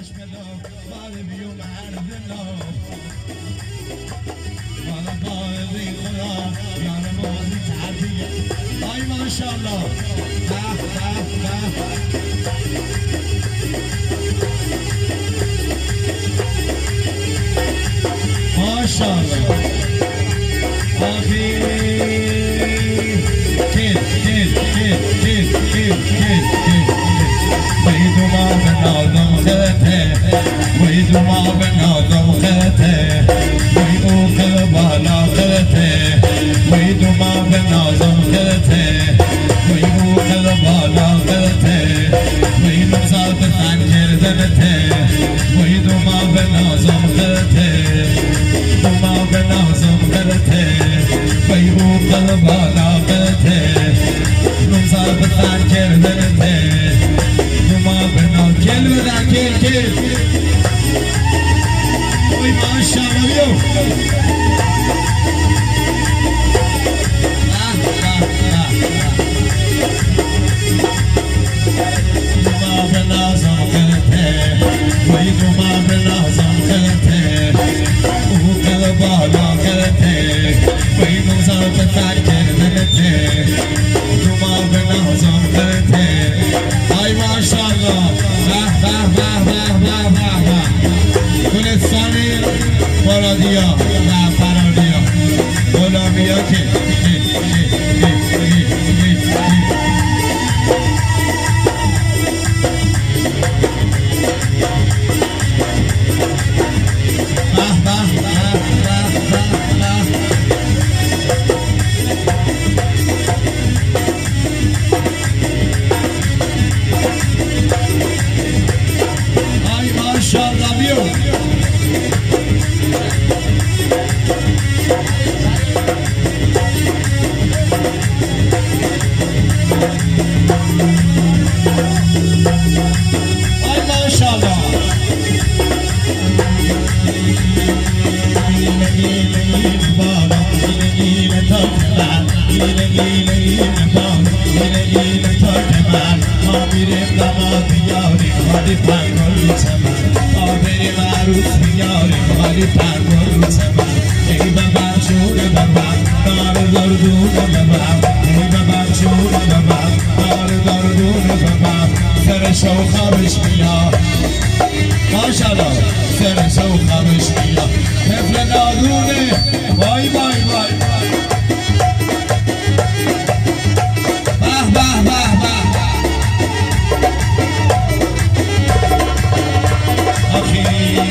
چشم دار باره بیو مرد نام والا باری خدا یار موزی تردیه آی ماشالله ماشالله آخی ويدو ما بنادم خلته ويدو ما بنادم خلته ويدو قلبالا خلته ويدو ما بنادم خلته ويدو قلبالا خلته ويدو صاد خنجر زنته ويدو ما بنادم خلته ويدو ما بنادم خلته ويدو قلبالا خلته نمزاد خنجر زنته Gel buradan gel. Oy maşallah yok. Duma belazam kete, oy duma belazam kete, o kalbala kete, oy nuzat terker kete, duma belazam kete, ay maşallah. گلستانی فرادیا و فرادیا غلامیا که ماشاءالله سرش و خمش بیا طفل نادونه وای وای وای به به به به آخی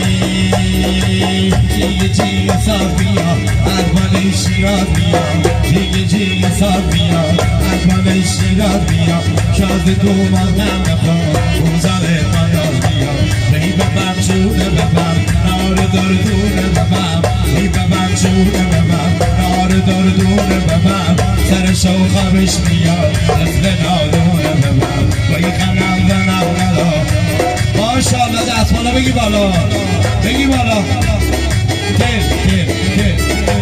جیگه سار بیا اقبال شیرات بیا جیگه سار بیا اقبال شیرات بیا شاد دو مانم نخواه بوزاره مایاز بیا ای ببم شونه ببم نار دردونه ببم ای ببم شونه ببم نار دردونه ببم سرش و خمش میاد مثل نادونه ببم و ای خنم زنم ندا ماشالله دستمالا بگی بالا بگی بالا کل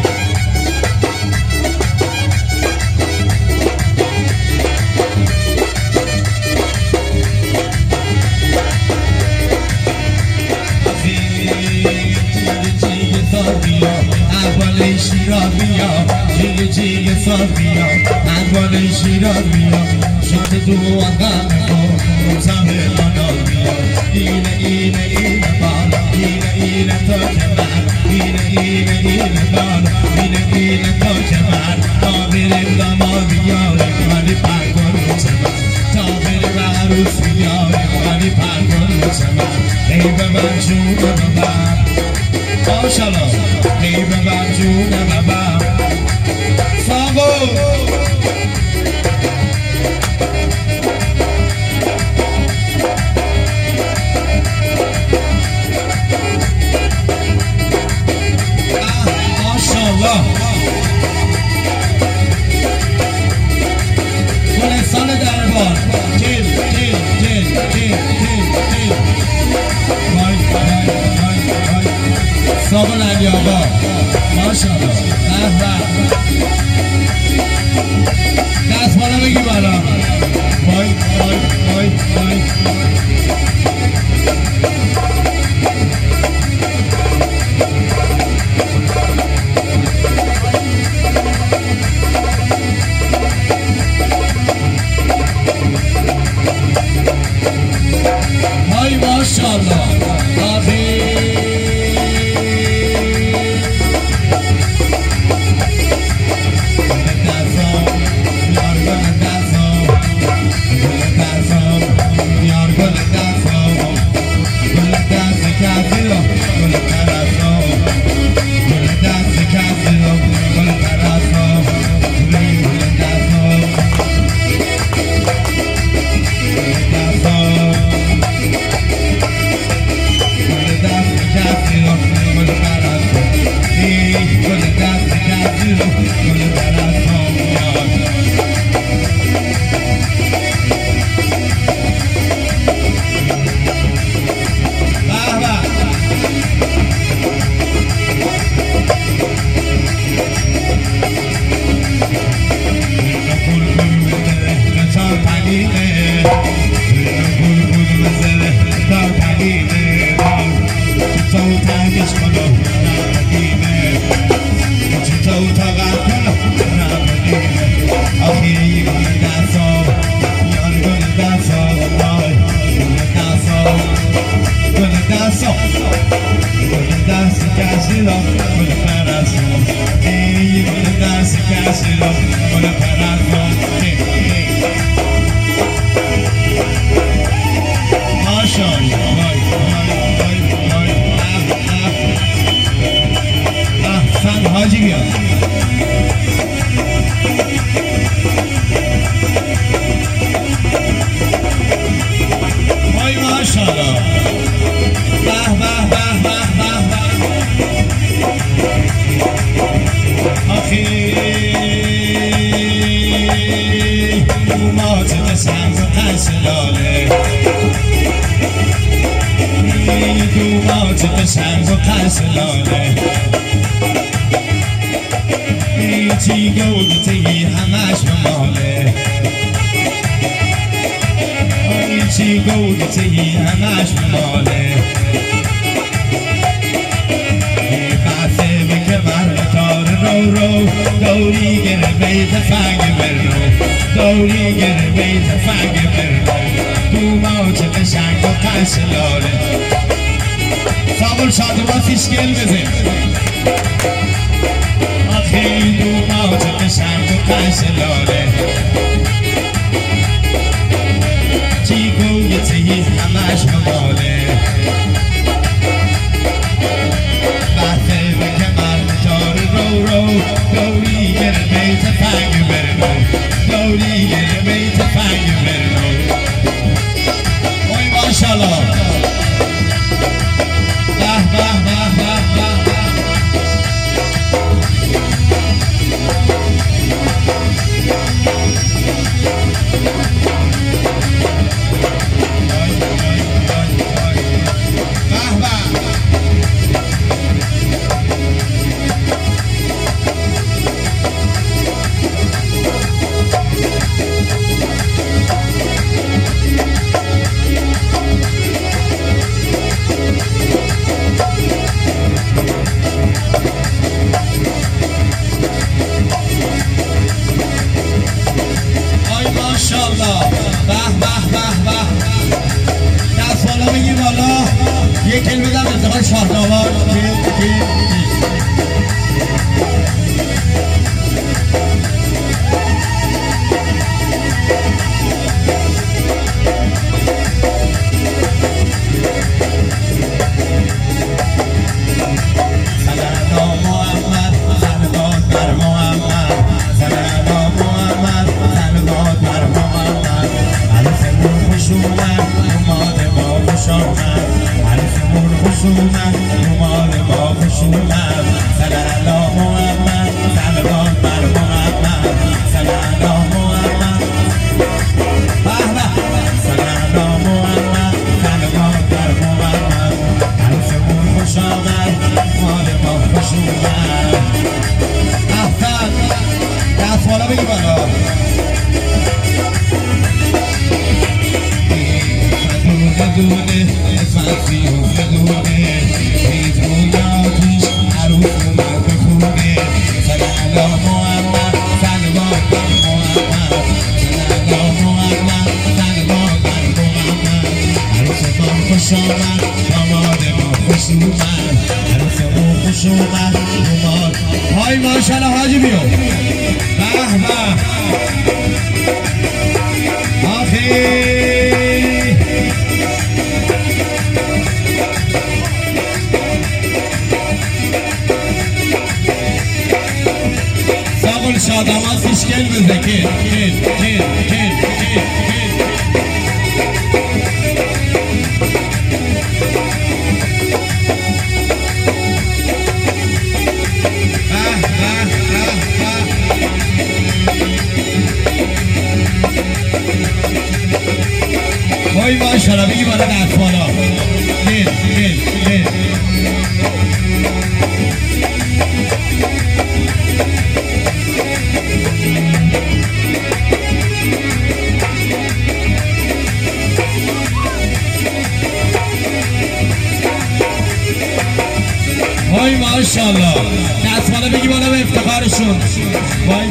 اقبال شیرات بیا جیگه سار بیا اقبال شیرات بیا شاد تو وطن کن روزم منال بیا اینه بالا اینه تو که من اینه بالا اینه تو که من تا بریم داماد بیاریم ولی پرگل روز من تا بریم عروس بیاریم ولی پرگل روز من ای به من جون ببن ماشالله ای ببن جون ببن ساگو ماشالله گلستان دربار جیل ساگو علی آقا ماشالله دست بالا بگی بالا وای کسی را گل پرستون ای گل دست کسی را گل پرستون ماشاءالله احسن حاجی بیاد وای ماشاءالله به به به به به آخی دومات سنگ و قسلاله دومات سنگ و قسلاله چی گوگتی همش ماله چی گوگتی همش ماله بحثه بگه برمتار رو دوری گره بیت فنگ برنو دوری گره بیت فنگ برنو دومات قشنگ و قسلاله سابل شادوان فیشکل بزن آخی دومات قشنگ و قسلاله چی گوگتی همش ماله بحثه بگه برمتار رو دوری گره بیت فنگ برنو دوری گره بیت فنگ برنو وای ماشاءالله به به به به به یک کلمه دم ارتقای شاهنامه های ماشاءالله حاجی بیو به به آخی ساقل شادامات فیشکل بزده کل وای ماشاءالله بگی بالا دستمالا وای ماشاءالله دستمالا بگی بالا به افتخارشون وای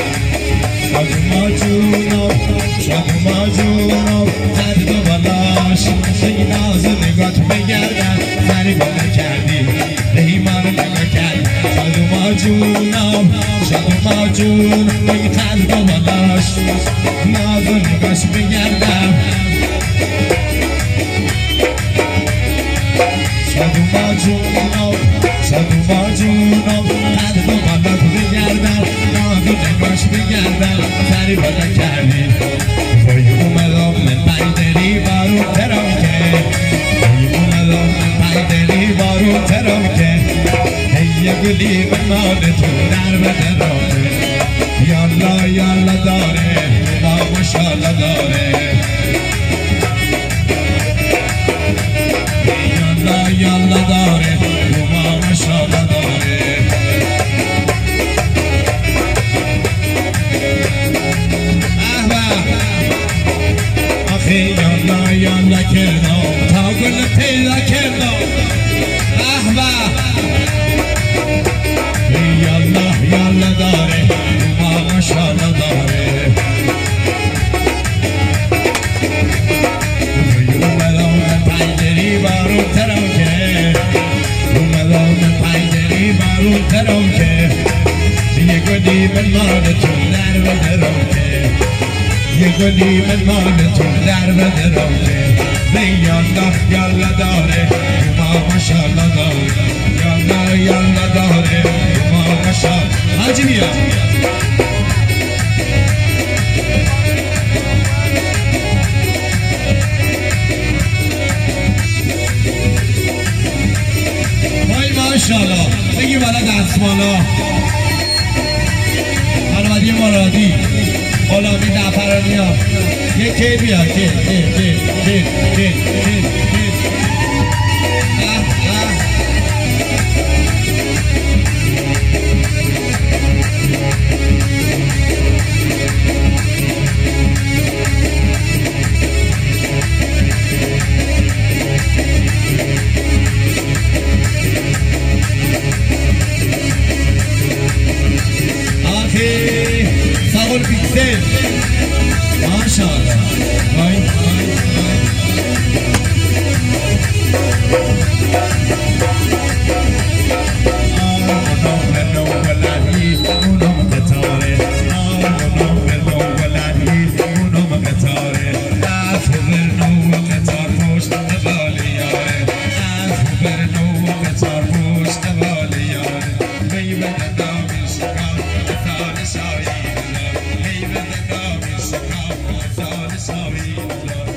شادو ما جونو درد و بلا باش ای ناز نگات بگردم سری با نکردی ای منو نگاه کرد شادوما جونم شادوما جون ای قلب و بالاش ناز نگاش بگردم شادوما جونم شادوما جونم قلب و بالاش بگردم ناز نگاش بگردم سری با نکردی وای اومدم من پایدری بارو ترام که وای اومدم من پایدری بارو ترام که هی گلی به مال تو در بدرامه یالا یالا داره ما ماشاءالله داره یالا یالا داره ما ماشاءالله داره یالا یالا کردم تا گل پیدا کردم یالا یالا داره ما ماشاءالله داره اومدم پایدری بارو ترام که اومدم پایدری بارو ترام که یه گلی من مالتون در بدرم که یه گلی من مالتون در بدرم که یالا یالا داره ما ماشاءالله داره یالا یالا داره ما ماشاءالله حاجی بیا وای ماشاءالله بگی بالا دستمالا خانوادی مرادی غلامی دفرانی ها یه که بیا که ساغل پیکسل ماشاءالله وای Sorry.